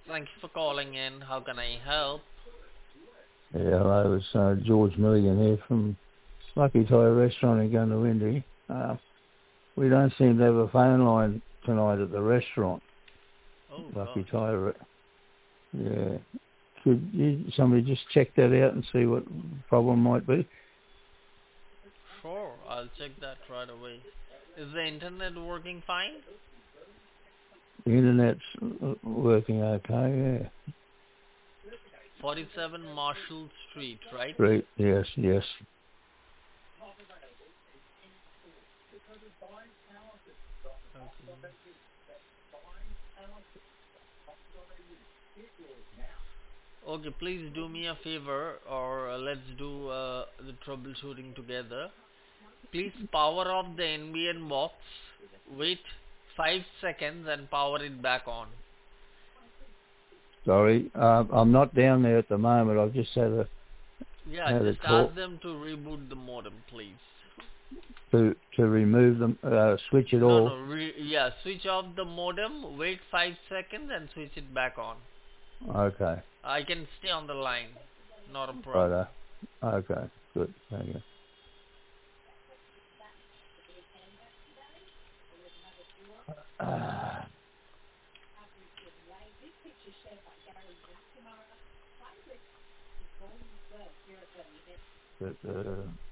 Thank you for calling in. How can I help? Yeah, hello, it's George Milligan here from Lucky Toy Restaurant in Gundawindi. We don't seem to have a phone line tonight at the restaurant, Oh Lucky gosh. Toy. Yeah. Could somebody just check that out and see what the problem might be? Sure, I'll check that right away. Is the internet working fine? The internet's working okay, yeah. 47 Marshall Street, right? Great, yes, yes. Okay. Okay, please do me a favor, or let's do the troubleshooting together. Please power off the NBN box. Wait 5 seconds and power it back on. Sorry, I'm not down there at the moment. I've just Yeah, had a just ask call them to reboot the modem, please. to remove them, switch it No, no, all. yeah, switch off the modem, wait 5 seconds and switch it back on. Okay, I can stay on the line, not a problem. right. Okay, good. Thank you. But,